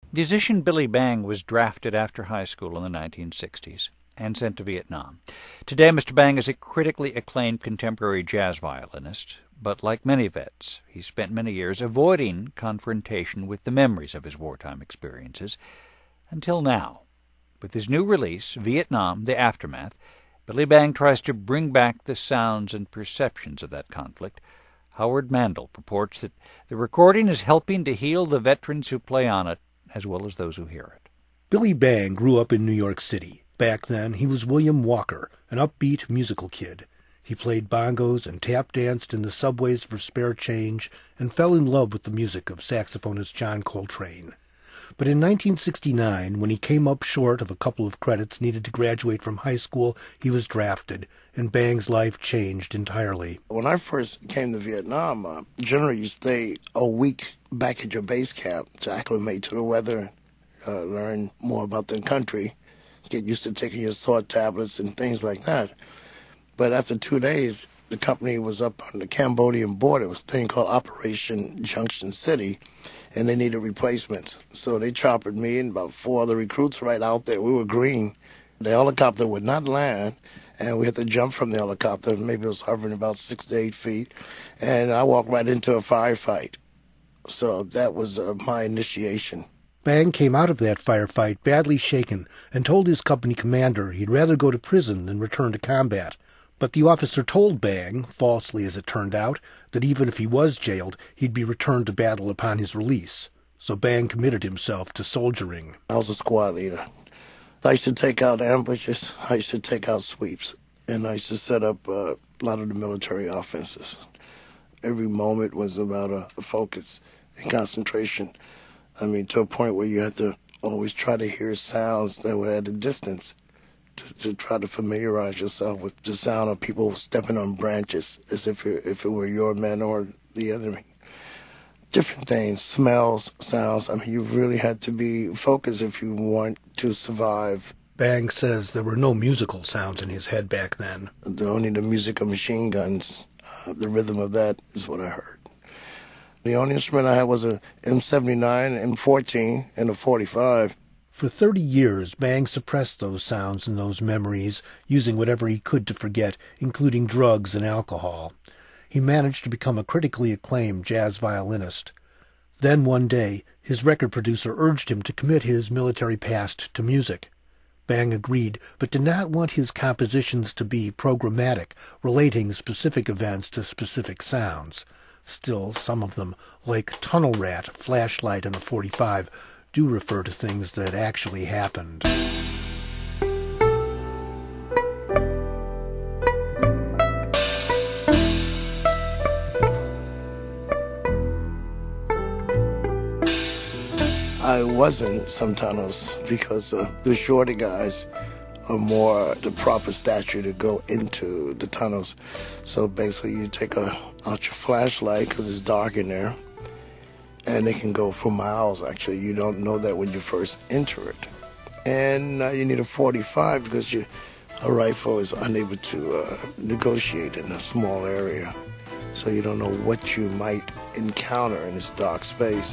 Musician Billy Bang was drafted after high school in the 1960s and sent to Vietnam. Today, Mr. Bang is a critically acclaimed contemporary jazz violinist, but like many vets, he spent many years avoiding confrontation with the memories of his wartime experiences, until now. With his new release, Vietnam, The Aftermath, Billy Bang tries to bring back the sounds and perceptions of that conflict. Howard Mandel purports that the recording is helping to heal the veterans who play on it, as well as those who hear it. Billy Bang grew up in New York City. Back then, he was William Walker, an upbeat musical kid. He played bongos and tap danced in the subways for spare change and fell in love with the music of saxophonist John Coltrane. But in 1969, when he came up short of a couple of credits needed to graduate from high school, he was drafted, and Bang's life changed entirely. When I first came to Vietnam, generally you stay a week back at your base camp to acclimate to the weather, learn more about the country, get used to taking your salt tablets and things like that. But after 2 days, the company was up on the Cambodian border. It was a thing called Operation Junction City, and they needed replacements. So they choppered me and about 4 other recruits right out there. We were green. The helicopter would not land, and we had to jump from the helicopter. Maybe it was hovering about 6 to 8 feet, and I walked right into a firefight. So that was my initiation. Bang came out of that firefight badly shaken and told his company commander he'd rather go to prison than return to combat. But the officer told Bang, falsely as it turned out, that even if he was jailed, he'd be returned to battle upon his release. So Bang committed himself to soldiering. I was a squad leader. I used to take out ambushes. I used to take out sweeps. And I used to set up a lot of the military offenses. Every moment was about a focus and concentration. I mean, to a point where you had to always try to hear sounds that were at a distance to try to familiarize yourself with the sound of people stepping on branches as if it were your men or the enemy. Different things, smells, sounds. I mean, you really had to be focused if you want to survive. Bang says there were no musical sounds in his head back then. Only the music of machine guns, the rhythm of that is what I heard. The only instrument I had was a M79, M14, and a 45. For 30 years, Bang suppressed those sounds and those memories, using whatever he could to forget, including drugs and alcohol. He managed to become a critically acclaimed jazz violinist. Then one day, his record producer urged him to commit his military past to music. Bang agreed, but did not want his compositions to be programmatic, relating specific events to specific sounds. Still, some of them, like Tunnel Rat, Flashlight, and a 45, do refer to things that actually happened. I wasn't some tunnels because the shorter guys are more the proper stature to go into the tunnels. So basically you take out your flashlight because it's dark in there, and it can go for miles, actually. You don't know that when you first enter it. And you need a 45 because a rifle is unable to negotiate in a small area. So you don't know what you might encounter in this dark space.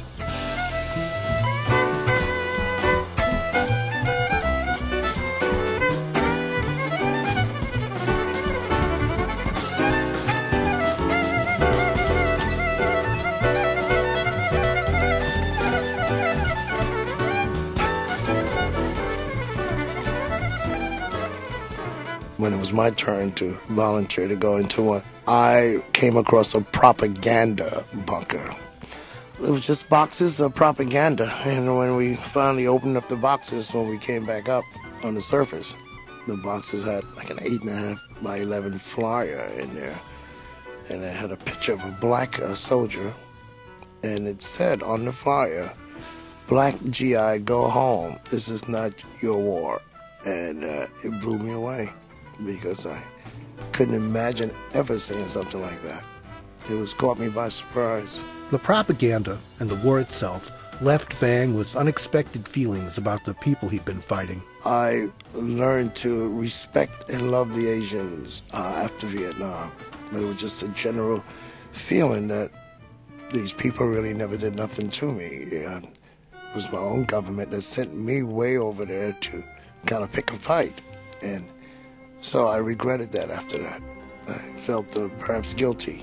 When it was my turn to volunteer to go into one, I came across a propaganda bunker. It was just boxes of propaganda, and when we finally opened up the boxes, when we came back up on the surface, the boxes had like an 8.5 by 11 flyer in there, and it had a picture of a black soldier, and it said on the flyer, "Black GI, go home. This is not your war." And it blew me away, because I couldn't imagine ever seeing something like that. It was caught me by surprise. The propaganda and the war itself left Bang with unexpected feelings about the people he'd been fighting. I learned to respect and love the Asians after Vietnam. It was just a general feeling that these people really never did nothing to me. It was my own government that sent me way over there to kind of pick a fight. And so I regretted that after that. I felt perhaps guilty.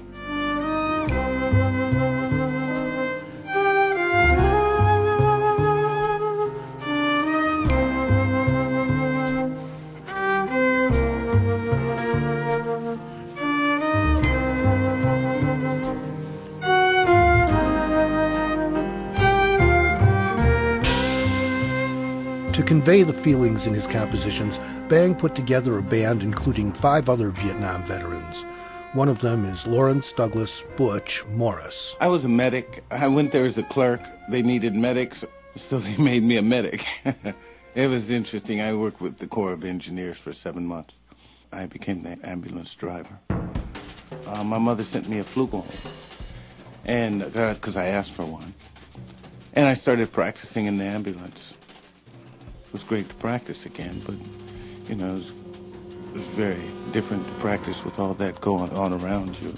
To convey the feelings in his compositions, Bang put together a band including 5 other Vietnam veterans. One of them is Lawrence Douglas Butch Morris. I was a medic. I went there as a clerk. They needed medics, so they made me a medic. It was interesting. I worked with the Corps of Engineers for 7 months. I became the ambulance driver. My mother sent me a flugelhorn, and because I asked for one. And I started practicing in the ambulance. It was great to practice again, but, you know, it was very different to practice with all that going on around you.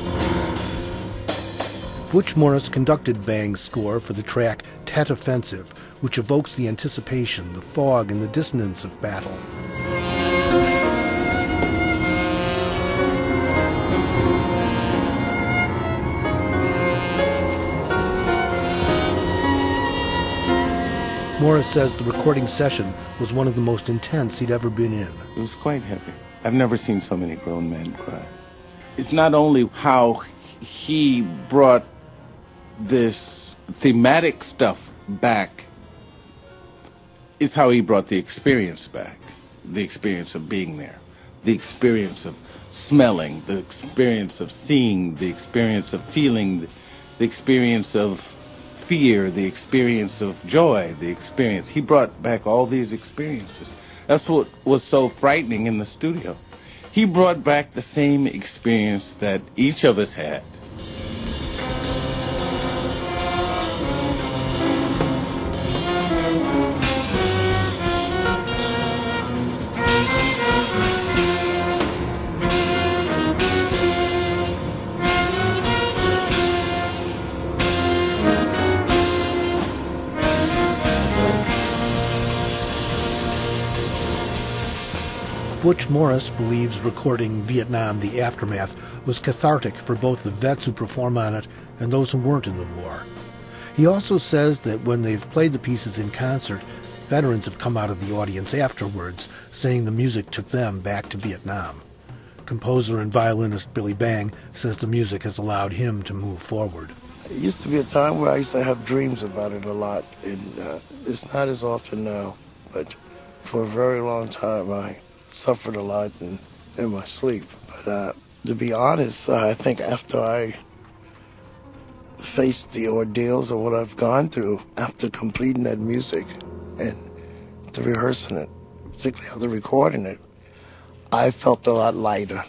Butch Morris conducted Bang's score for the track Tet Offensive, which evokes the anticipation, the fog, and the dissonance of battle. Morris says the recording session was one of the most intense he'd ever been in. It was quite heavy. I've never seen so many grown men cry. It's not only how he brought this thematic stuff back, it's how he brought the experience back. The experience of being there, the experience of smelling, the experience of seeing, the experience of feeling, the experience of fear, the experience of joy, the experience. He brought back all these experiences. That's what was so frightening in the studio. He brought back the same experience that each of us had. Butch Morris believes recording Vietnam: The Aftermath was cathartic for both the vets who perform on it and those who weren't in the war. He also says that when they've played the pieces in concert, veterans have come out of the audience afterwards saying the music took them back to Vietnam. Composer and violinist Billy Bang says the music has allowed him to move forward. It used to be a time where I used to have dreams about it a lot, and it's not as often now, but for a very long time I suffered a lot in my sleep. But to be honest, I think after I faced the ordeals of what I've gone through, after completing that music and after rehearsing it, particularly after recording it, I felt a lot lighter.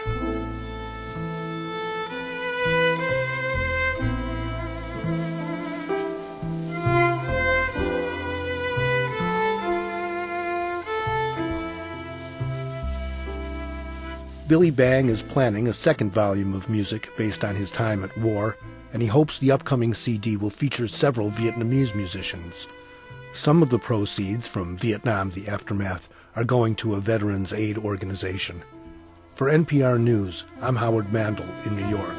Billy Bang is planning a second volume of music based on his time at war, and he hopes the upcoming CD will feature several Vietnamese musicians. Some of the proceeds from Vietnam: The Aftermath are going to a veterans aid organization. For NPR News, I'm Howard Mandel in New York.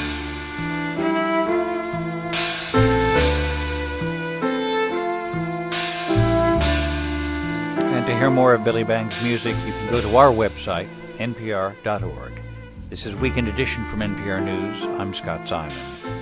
And to hear more of Billy Bang's music, you can go to our website, npr.org. This is Weekend Edition from NPR News. I'm Scott Simon.